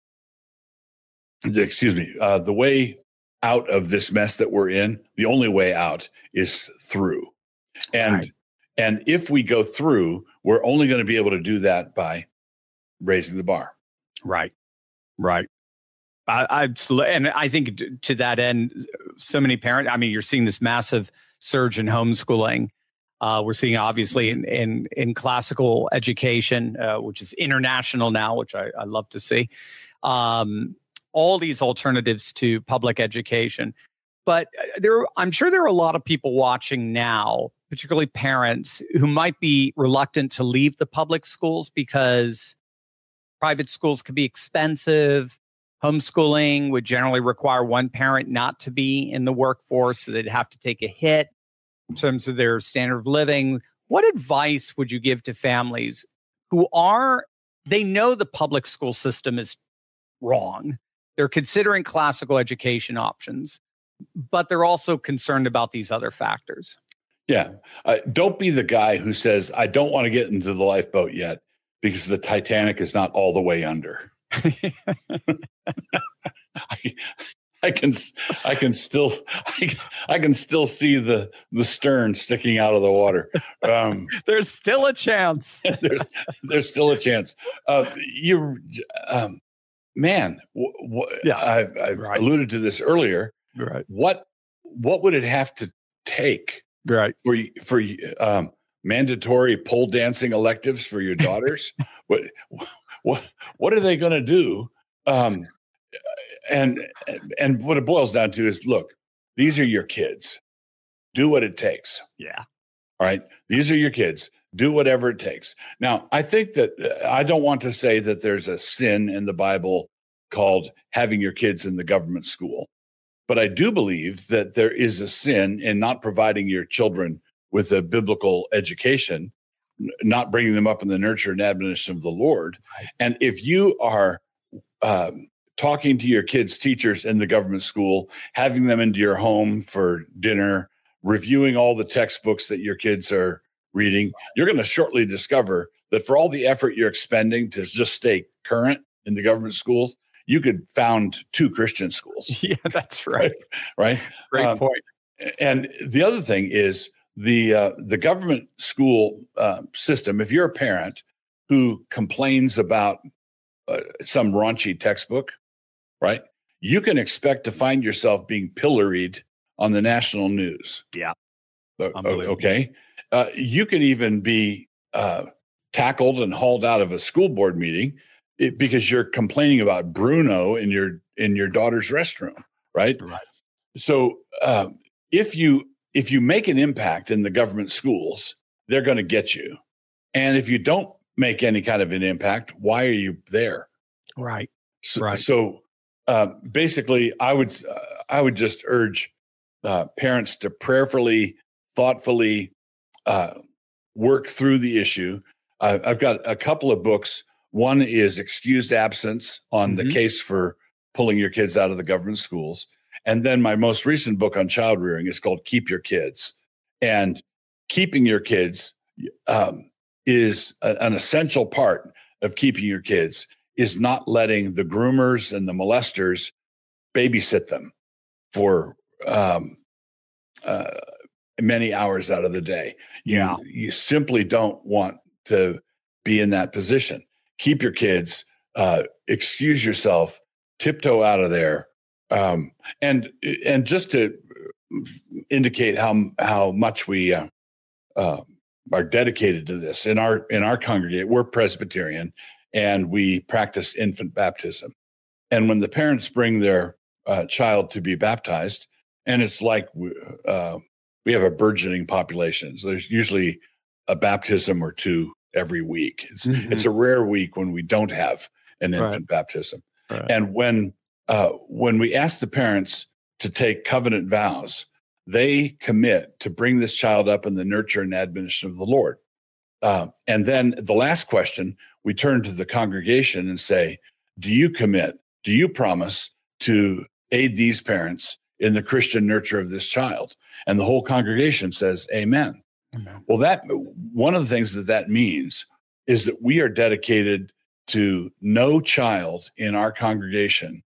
excuse me, uh, the way out of this mess that we're in. The only way out is through. And Right. and if we go through, we're only going to be able to do that by raising the bar. Right. Right. I, absolutely. And I think to, to that end, so many parents, I mean, you're seeing this massive surge in homeschooling. Uh, we're seeing obviously in, in, in classical education, uh, which is international now, which I, I love to see. Um, all these alternatives to public education. But there, I'm sure there are a lot of people watching now, particularly parents, who might be reluctant to leave the public schools because private schools can be expensive. Homeschooling would generally require one parent not to be in the workforce, so they'd have to take a hit in terms of their standard of living. What advice would you give to families who are, they know the public school system is wrong? They're considering classical education options, but they're also concerned about these other factors. Yeah. Uh, don't be the guy who says, I don't want to get into the lifeboat yet because the Titanic is not all the way under. I, I can, I can still, I, I can still see the the stern sticking out of the water. Um, there's still a chance. there's, there's still a chance. Uh, you, um, man, w- w- Yeah, I, I right. alluded to this earlier. Right. What, what would it have to take Right. for for um, mandatory pole dancing electives for your daughters? what what what are they going to do? Um, and and what it boils down to is, look, these are your kids. Do what it takes. Yeah. All right. These are your kids. Do whatever it takes. Now, I think that uh, I don't want to say that there's a sin in the Bible called having your kids in the government school. But I do believe that there is a sin in not providing your children with a biblical education, n- not bringing them up in the nurture and admonition of the Lord. Right. And if you are um, talking to your kids' teachers in the government school, having them into your home for dinner, reviewing all the textbooks that your kids are reading, you're going to shortly discover that for all the effort you're expending to just stay current in the government schools, you could found two Christian schools. Yeah, that's right. Right. Great Um, point. And the other thing is the uh, the government school uh, system. If you're a parent who complains about uh, some raunchy textbook, right? You can expect to find yourself being pilloried on the national news. Yeah. Uh, okay. Uh, you can even be uh, tackled and hauled out of a school board meeting it, because you're complaining about Bruno in your in your daughter's restroom, right? Right. So um, if you if you make an impact in the government schools, they're going to get you. And if you don't make any kind of an impact, why are you there? Right. So, right. so uh, basically, I would uh, I would just urge uh, parents to prayerfully, thoughtfully uh, work through the issue. Uh, I've got a couple of books. One is Excused Absence on mm-hmm. the case for pulling your kids out of the government schools. And then my most recent book on child rearing is called Keep Your Kids. And keeping your kids um, is a, an essential part of keeping your kids is not letting the groomers and the molesters babysit them for um, uh, many hours out of the day. You, yeah. you simply don't want to be in that position. Keep your kids, uh, excuse yourself, tiptoe out of there. Um, and and just to indicate how how much we uh, uh, are dedicated to this in our in our congregation, we're Presbyterian, and we practice infant baptism. And when the parents bring their uh, child to be baptized, and it's like we, uh, we have a burgeoning population, so there's usually a baptism or two every week. It's mm-hmm. it's a rare week when we don't have an infant right. baptism, right. and when Uh, when we ask the parents to take covenant vows, they commit to bring this child up in the nurture and admonition of the Lord. Uh, and then the last question, we turn to the congregation and say, do you commit, do you promise to aid these parents in the Christian nurture of this child? And the whole congregation says, amen. Amen. Well, that one of the things that that means is that we are dedicated to no child in our congregation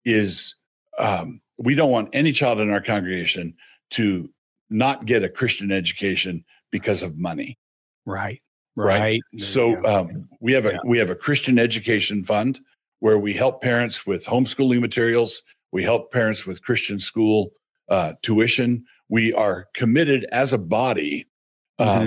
is um, we don't want any child in our congregation to not get a Christian education because of money. Right. Right. right. So um, we have a yeah. we have a Christian education fund where we help parents with homeschooling materials. We help parents with Christian school uh, tuition. We are committed as a body um, mm-hmm.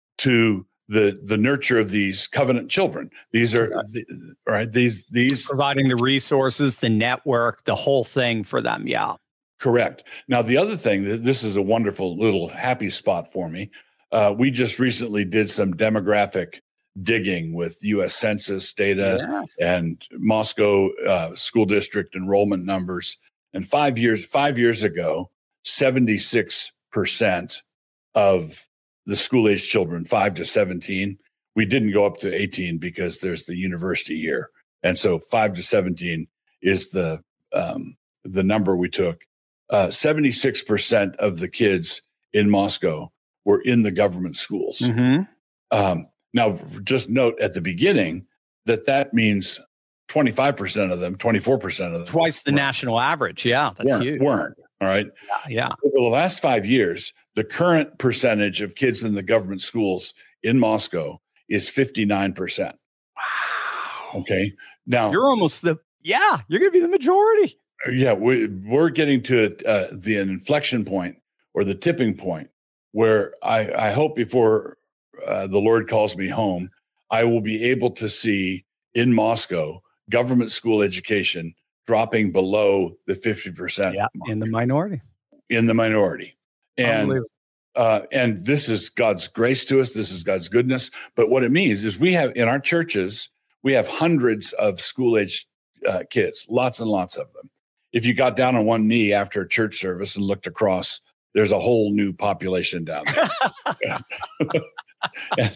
to the the nurture of these covenant children. These are the, right. These these providing the resources, the network, the whole thing for them. Yeah, correct. Now the other thing, this is a wonderful little happy spot for me. Uh, we just recently did some demographic digging with U S Census data yeah. and Moscow uh, school district enrollment numbers. And five years five years ago, seventy-six percent of the school-age children, five to seventeen. We didn't go up to eighteen because there's the university here. And so five to seventeen is the um, the number we took. Uh, seventy-six percent of the kids in Moscow were in the government schools. Mm-hmm. Um, now, just note at the beginning that that means twenty-five percent of them, twenty-four percent of them. Twice the national average. Yeah, that's weren't, huge. Weren't, all right? Yeah, yeah. Over the last five years, the current percentage of kids in the government schools in Moscow is fifty-nine percent. Wow. Okay. Now you're almost the, yeah, you're going to be the majority. Yeah. We, we're getting to uh, the inflection point or the tipping point where I, I hope before uh, the Lord calls me home, I will be able to see in Moscow government school education dropping below the fifty percent. Yeah, in the minority. In the minority. And uh, and this is God's grace to us. This is God's goodness. But what it means is we have in our churches, we have hundreds of school-age uh, kids, lots and lots of them. If you got down on one knee after a church service and looked across, there's a whole new population down there. and,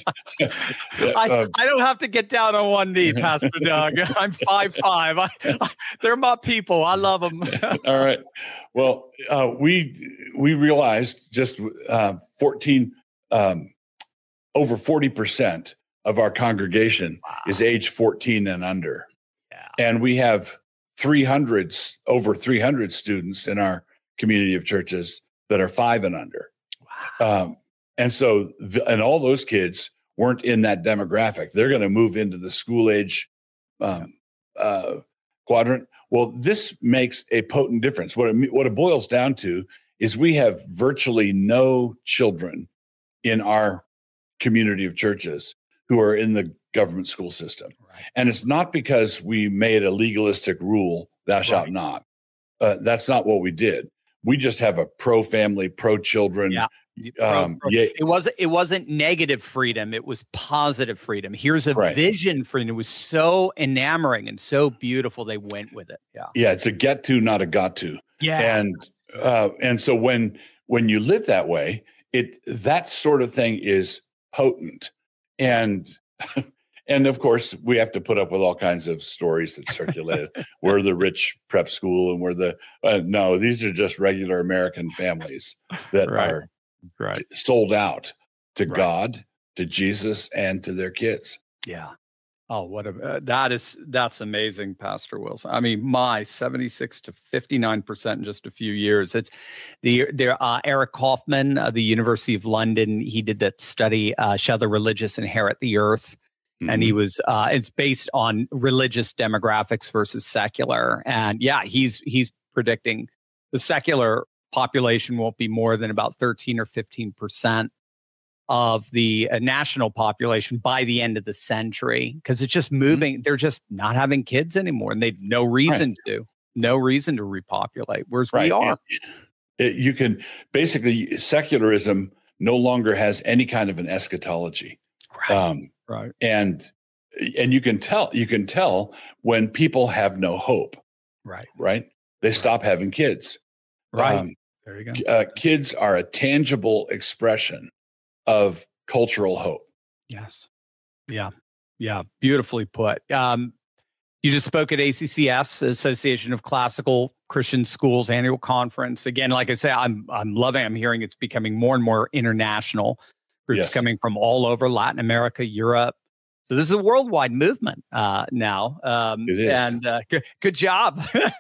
I, uh, I don't have to get down on one knee, Pastor Doug. I'm five five. I, I, they're my people. I love them. All right. Well, uh, we we realized just uh, fourteen um, over forty percent of our congregation wow. is age fourteen and under, yeah. and we have three hundred over three hundred students in our community of churches that are five and under. Wow. Um, And so, the, and all those kids weren't in that demographic. They're going to move into the school age um, uh, quadrant. Well, this makes a potent difference. What it, what it boils down to is we have virtually no children in our community of churches who are in the government school system. Right. And it's not because we made a legalistic rule, thou shalt right. not. Uh, that's not what we did. We just have a pro-family, pro-children. Yeah. Um, pro, pro. yeah. It wasn't. It wasn't negative freedom. It was positive freedom. Here's a right. vision for it. It was so enamoring and so beautiful. They went with it. Yeah. Yeah. It's a get to, not a got to. Yeah. And uh, and so when when you live that way, it that sort of thing is potent. And and of course, we have to put up with all kinds of stories that circulate. We're the rich prep school, and we're the uh, no. These are just regular American families that right. are right. t- sold out to right. God, to Jesus, and to their kids. Yeah. Oh, what a uh, that is that's amazing, Pastor Wilson. I mean, my seventy-six to fifty-nine percent in just a few years. It's the there uh, Eric Kaufman, uh, the University of London. He did that study, uh, Shall the Religious Inherit the Earth? Mm-hmm. And he was uh, it's based on religious demographics versus secular. And yeah, he's he's predicting the secular population won't be more than about thirteen or fifteen percent of the uh, national population by the end of the century, because it's just moving. Mm-hmm. They're just not having kids anymore, and they've no reason right. to, no reason to repopulate. Whereas right. we are. It, you can basically secularism no longer has any kind of an eschatology, right? Um, right. And and you can tell you can tell when people have no hope, right? Right. They right. stop having kids, right? Um, there you go. Uh, kids are a tangible expression of cultural hope. Yes. Yeah. Yeah. Beautifully put. Um, you just spoke at A C C S, Association of Classical Christian Schools annual conference. Again, like I say, I'm I'm loving, I'm hearing it's becoming more and more international. Groups yes. coming from all over Latin America, Europe. So this is a worldwide movement uh, now. Um, it is. And uh, good, good job.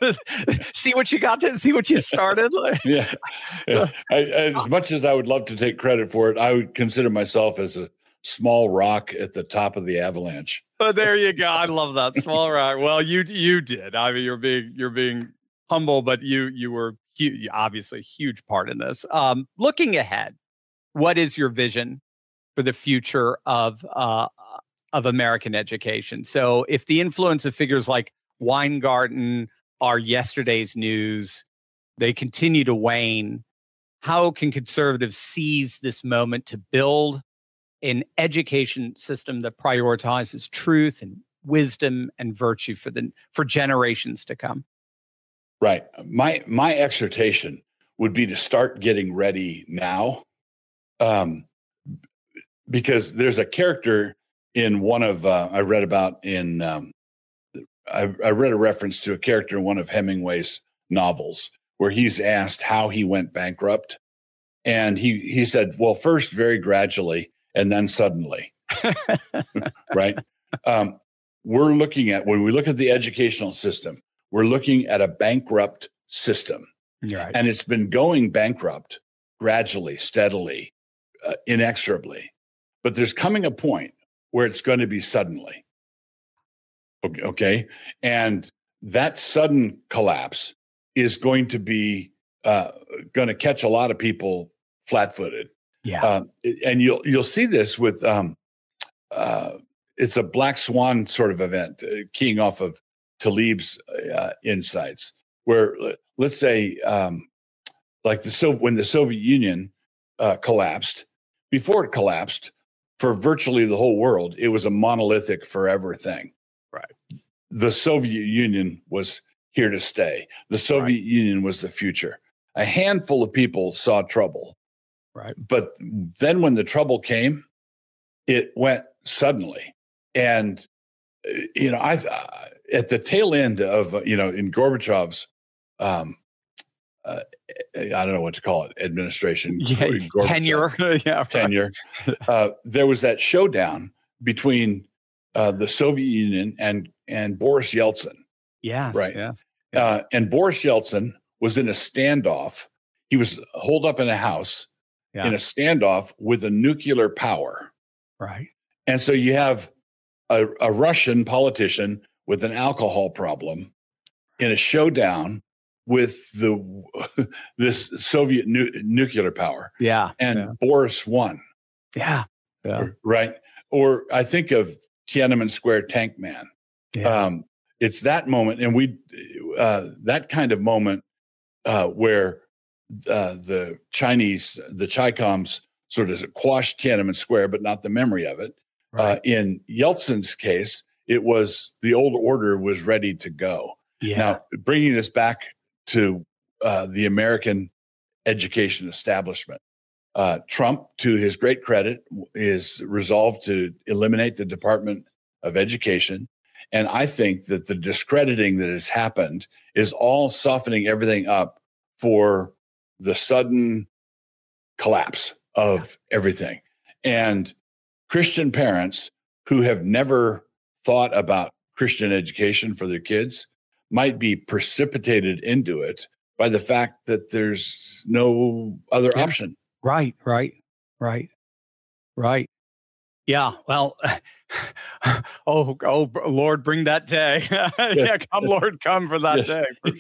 See what you got to see what you started. yeah. yeah. I, as much as I would love to take credit for it, I would consider myself as a small rock at the top of the avalanche. Oh, there you go. I love that small rock. Well, you you did. I mean, you're being you're being humble, but you you were huge, obviously a huge part in this. Um, looking ahead, what is your vision for the future of uh, of American education? So if the influence of figures like Weingarten are yesterday's news, they continue to wane, how can conservatives seize this moment to build an education system that prioritizes truth and wisdom and virtue for the for generations to come? Right. My my exhortation would be to start getting ready now. Um, because there's a character in one of, uh, I read about in, um, I, I read a reference to a character in one of Hemingway's novels where he's asked how he went bankrupt. And he, he said, well, first, very gradually, and then suddenly, right? Um, we're looking at, when we look at the educational system, we're looking at a bankrupt system. Right. And it's been going bankrupt gradually, steadily, uh, inexorably. But there's coming a point where it's going to be suddenly. Okay. okay? And that sudden collapse is going to be uh, going to catch a lot of people flat-footed. Yeah. Uh, and you'll you'll see this with um, uh, it's a black swan sort of event, uh, keying off of Talib's uh, insights, where let's say um, like the so when the Soviet Union uh, collapsed, before it collapsed, for virtually the whole world, it was a monolithic forever thing. Right. The Soviet Union was here to stay. The Soviet right. Union was the future. A handful of people saw trouble. Right. But then when the trouble came, it went suddenly. And, you know, I uh, at the tail end of, uh, you know, in Gorbachev's, um, uh, I don't know what to call it, administration. Yeah, tenure. yeah, tenure. Uh, there was that showdown between uh, the Soviet Union and, and Boris Yeltsin. Yes, right. Yeah. yeah. Uh, and Boris Yeltsin was in a standoff. He was holed up in a house yeah. in a standoff with a nuclear power. Right. And so you have a, a Russian politician with an alcohol problem in a showdown with the this Soviet nu- nuclear power. Yeah. And yeah. Boris won. Yeah. yeah. Right. Or I think of Tiananmen Square Tank Man. Yeah. Um, it's that moment. And we, uh, that kind of moment uh, where uh, the Chinese, the Chi-Coms sort of quashed Tiananmen Square, but not the memory of it. Right. Uh, in Yeltsin's case, it was the old order was ready to go. Yeah. Now, bringing this back to uh, the American education establishment, uh, Trump, to his great credit, is resolved to eliminate the Department of Education. And I think that the discrediting that has happened is all softening everything up for the sudden collapse of everything. And Christian parents who have never thought about Christian education for their kids might be precipitated into it by the fact that there's no other yeah. option. Right, right, right, right. Yeah, well, oh, oh, Lord, bring that day. Yes. Yeah, come, Lord, come for that Yes. day, for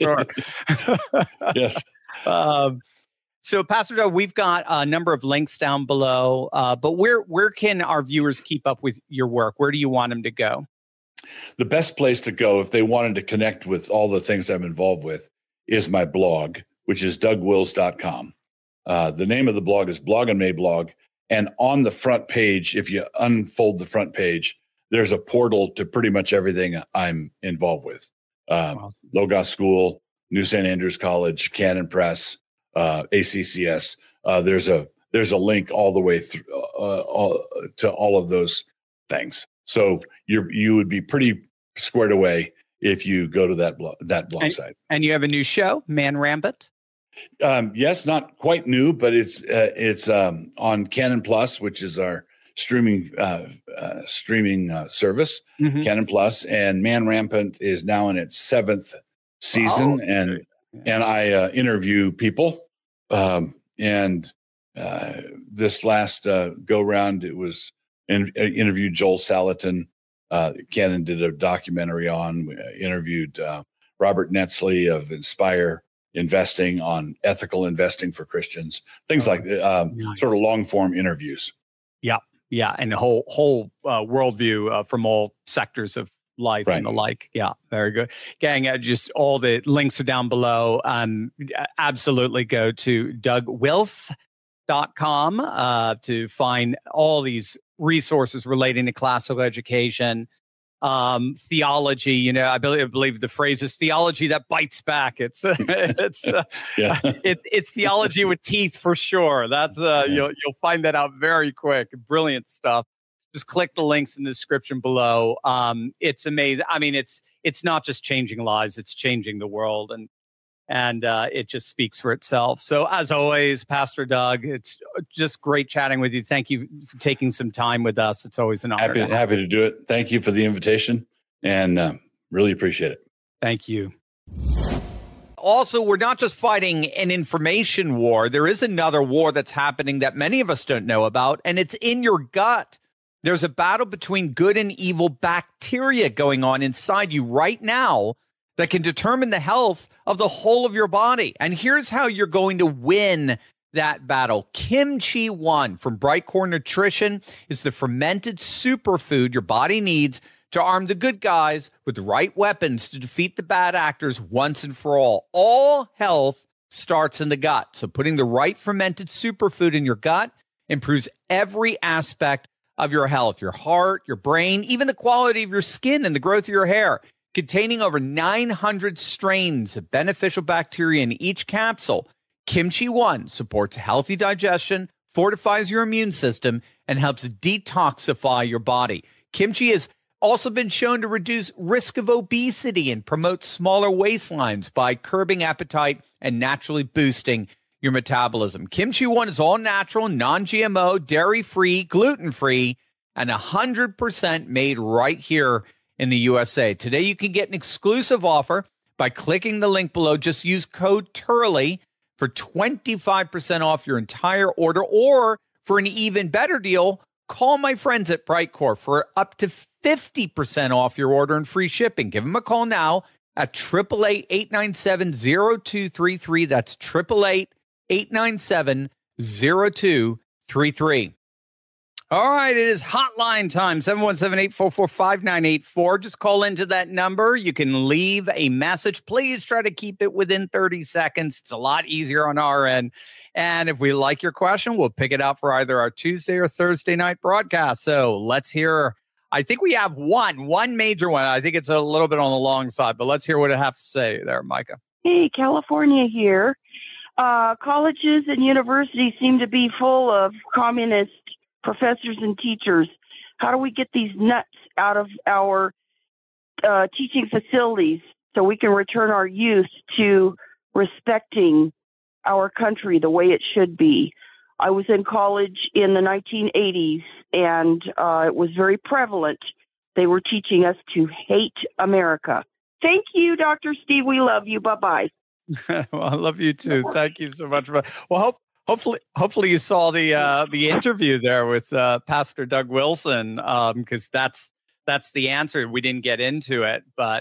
sure. Yes. Um, so, Pastor Doug, we've got a number of links down below, uh, but where where can our viewers keep up with your work? Where do you want them to go? The best place to go if they wanted to connect with all the things I'm involved with is my blog, which is doug wills dot com. Uh, the name of the blog is Blog and Mablog. And on the front page, if you unfold the front page, there's a portal to pretty much everything I'm involved with. Um, awesome. Logos School, New Saint Andrews College, Canon Press, uh, A C C S. Uh, there's a there's a link all the way through uh, all, to all of those things. So you you would be pretty squared away if you go to that blog that blog and, site. And you have a new show, Man Rampant. Um, yes, not quite new, but it's uh, it's um, on Canon Plus, which is our streaming uh, uh, streaming uh, service, mm-hmm. Canon Plus, and Man Rampant is now in its seventh season, oh, and yeah. and I uh, interview people. Um, and uh, this last uh, go round, it was in, uh, interviewed Joel Salatin. Uh, Canon did a documentary on. We interviewed uh, Robert Netzley of Inspire Investing on ethical investing for Christians, things oh, like um, nice. Sort of long form interviews. Yeah, yeah, and the whole whole uh, worldview uh, from all sectors of life right. and the like. Yeah, very good, gang. Uh, just all the links are down below. Um, absolutely go to doug wills dot com uh, to find all these resources relating to classical education. Um, theology, you know, I believe, I believe the phrase is theology that bites back. It's it's uh, yeah. it, it's theology with teeth for sure. That's uh, yeah. you'll you'll find that out very quick. Brilliant stuff. Just click the links in the description below. Um, it's amazing. I mean, it's it's not just changing lives; it's changing the world, and and uh, it just speaks for itself. So, as always, Pastor Doug, it's just great chatting with you. Thank you for taking some time with us. It's always an honor. Happy, to happy to do it. Thank you for the invitation, and uh, really appreciate it. Thank you. Also, we're not just fighting an information war. There is another war that's happening that many of us don't know about, and it's in your gut. There's a battle between good and evil bacteria going on inside you right now that can determine the health of the whole of your body. And here's how you're going to win that battle. Kimchi One from Brightcore Nutrition is the fermented superfood your body needs to arm the good guys with the right weapons to defeat the bad actors once and for all. All health starts in the gut. So putting the right fermented superfood in your gut improves every aspect of your health, your heart, your brain, even the quality of your skin and the growth of your hair. Containing over nine hundred strains of beneficial bacteria in each capsule, Kimchi One supports healthy digestion, fortifies your immune system, and helps detoxify your body. Kimchi has also been shown to reduce risk of obesity and promote smaller waistlines by curbing appetite and naturally boosting your metabolism. Kimchi One is all natural, non-G M O, dairy-free, gluten-free, and one hundred percent made right here in the U S A. Today, you can get an exclusive offer by clicking the link below. Just use code Turley for twenty-five percent off your entire order, or for an even better deal, Call my friends at Brightcore for up to fifty percent off your order and free shipping. Give them a call now at eight eight eight, eight nine seven, zero two three three. That's eight eight eight, eight nine seven, zero two three three. All right, it is hotline time, seven one seven, eight four four, five nine eight four. Just call into that number. You can leave a message. Please try to keep it within thirty seconds. It's a lot easier on our end. And if we like your question, we'll pick it out for either our Tuesday or Thursday night broadcast. So let's hear, I think we have one, one major one. I think it's a little bit on the long side, but let's hear what it has to say there, Micah. Hey, California here. Uh, colleges and universities seem to be full of communist professors and teachers. How do we get these nuts out of our uh, teaching facilities so we can return our youth to respecting our country the way it should be? I was in college in the nineteen eighties, and uh, it was very prevalent. They were teaching us to hate America. Thank you, Doctor Steve. We love you. Bye-bye. Well, I love you too. Thank you so much. Well, hope, hopefully, hopefully you saw the uh, the interview there with uh, Pastor Doug Wilson, because um, that's that's the answer. We didn't get into it, but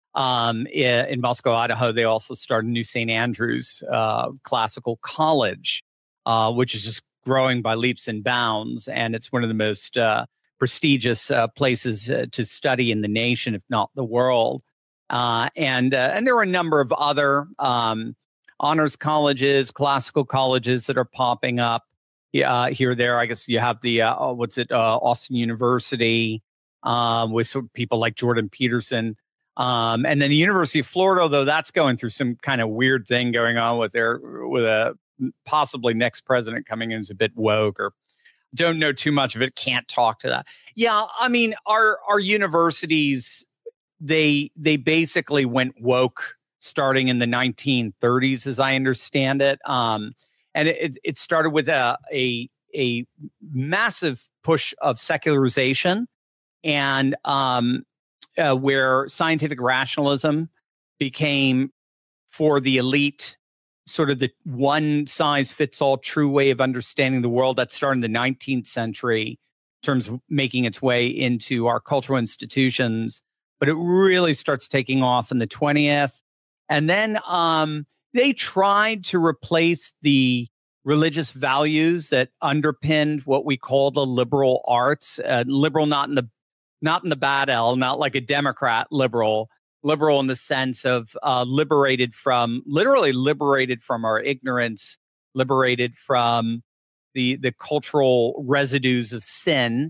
um, in, in Moscow, Idaho, they also started New Saint Andrews uh, Classical College, uh, which is just growing by leaps and bounds, and it's one of the most uh, prestigious uh, places uh, to study in the nation, if not the world. Uh, and uh, and there are a number of other um, honors colleges, classical colleges that are popping up uh, here or there. I guess you have the, uh, what's it, uh, Austin University um, with some people like Jordan Peterson. Um, and then the University of Florida, though that's going through some kind of weird thing going on with their, with a possibly next president coming in who's a bit woke, or don't know too much of it, can't talk to that. Yeah, I mean, our our universities, They they basically went woke starting in the nineteen thirties, as I understand it, um, and it it started with a, a a massive push of secularization, and um, uh, where scientific rationalism became, for the elite, sort of the one size fits all true way of understanding the world. That started in the nineteenth century, in terms of making its way into our cultural institutions. But it really starts taking off in the twentieth. And then um, they tried to replace the religious values that underpinned what we call the liberal arts. Uh, liberal, not in the not in the bad L, not like a Democrat liberal, liberal in the sense of uh, liberated from, literally liberated from our ignorance, liberated from the the cultural residues of sin.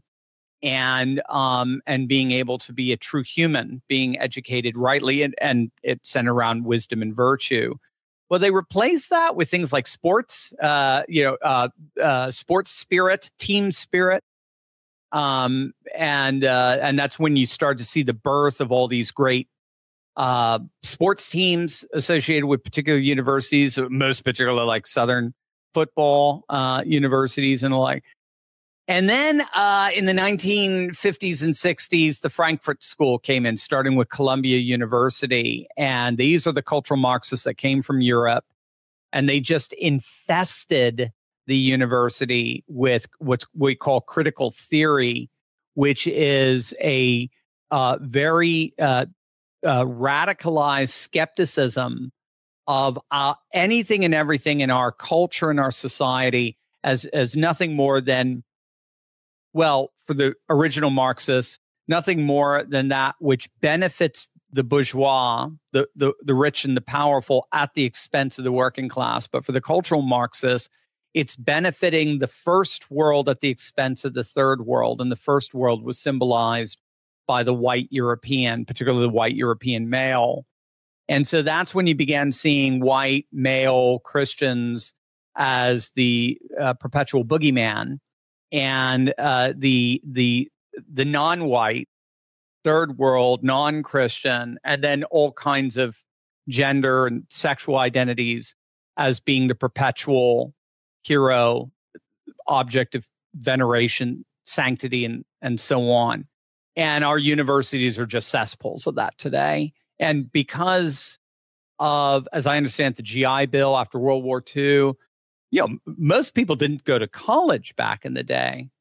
And um, and being able to be a true human, being educated rightly, and, and it's centered around wisdom and virtue. Well, they replaced that with things like sports, uh, you know, uh, uh, sports spirit, team spirit, um, and uh, and that's when you start to see the birth of all these great uh, sports teams associated with particular universities, most particularly like Southern football uh, universities and the like. And then uh, in the nineteen fifties and sixties, the Frankfurt School came in, starting with Columbia University. And these are the cultural Marxists that came from Europe. And they just infested the university with what we call critical theory, which is a uh, very uh, uh, radicalized skepticism of uh, anything and everything in our culture and our society as, as nothing more than, well, for the original Marxists, nothing more than that which benefits the bourgeois, the, the, the rich and the powerful, at the expense of the working class. But for the cultural Marxists, it's benefiting the first world at the expense of the third world. And the first world was symbolized by the white European, particularly the white European male. And so that's when you began seeing white male Christians as the uh, perpetual boogeyman. And uh, the the the non-white, third world, non-Christian, and then all kinds of gender and sexual identities as being the perpetual hero, object of veneration, sanctity, and and so on. And our universities are just cesspools of that today. And because of, as I understand, the G I Bill after World War Two, you know, most people didn't go to college back in the day.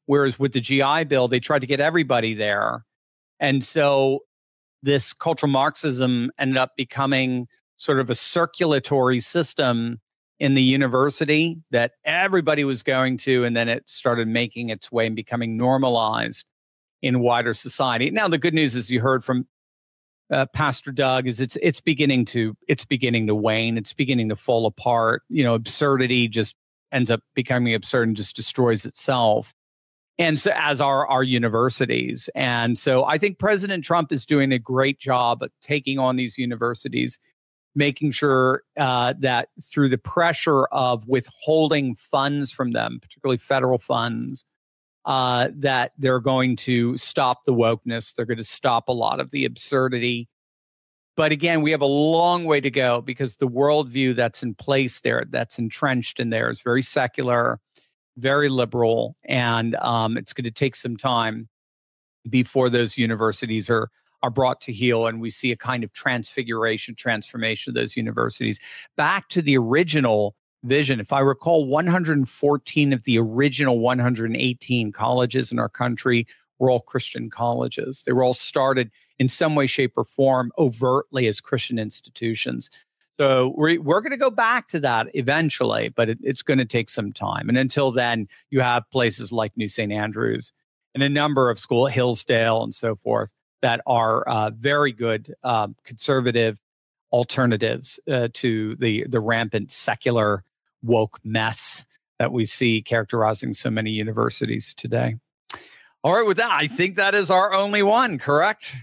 Whereas with the G I Bill, they tried to get everybody there. And so this cultural Marxism ended up becoming sort of a circulatory system in the university that everybody was going to, and then it started making its way and becoming normalized in wider society. Now, the good news is you heard from uh, Pastor Doug is it's it's beginning to it's beginning to wane. It's beginning to fall apart. You know, absurdity just ends up becoming absurd and just destroys itself. And so as are our universities. And so I think President Trump is doing a great job at taking on these universities, making sure uh, that through the pressure of withholding funds from them, particularly federal funds, uh, that they're going to stop the wokeness. They're going to stop a lot of the absurdity. But again, we have a long way to go because the worldview that's in place there, that's entrenched in there, is very secular, very liberal, and um, it's going to take some time before those universities are are brought to heel, and we see a kind of transfiguration, transformation of those universities back to the original vision. If I recall, one hundred fourteen of the original one hundred eighteen colleges in our country were all Christian colleges. They were all started in some way, shape, or form overtly as Christian institutions. So we're, we're going to go back to that eventually, but it, it's going to take some time. And until then, you have places like New Saint Andrews and a number of schools, Hillsdale and so forth, that are uh, very good uh, conservative alternatives uh, to the, the rampant secular woke mess that we see characterizing so many universities today. All right, with that, I think that is our only one, correct?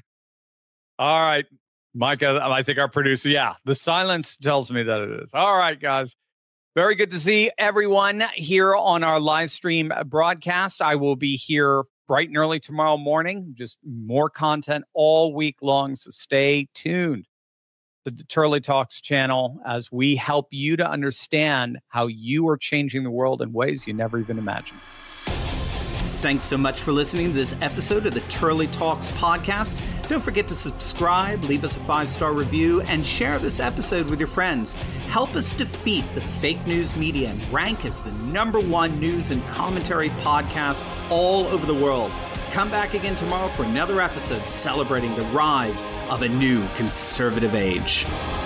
All right. Micah, I think our producer, yeah, the silence tells me that it is. All right, guys. Very good to see everyone here on our live stream broadcast. I will be here bright and early tomorrow morning. Just more content all week long, so stay tuned to the Turley Talks channel as we help you to understand how you are changing the world in ways you never even imagined. Thanks so much for listening to this episode of the Turley Talks podcast. Don't forget to subscribe, leave us a five-star review, and share this episode with your friends. Help us defeat the fake news media and rank as the number one news and commentary podcast all over the world. Come back again tomorrow for another episode celebrating the rise of a new conservative age.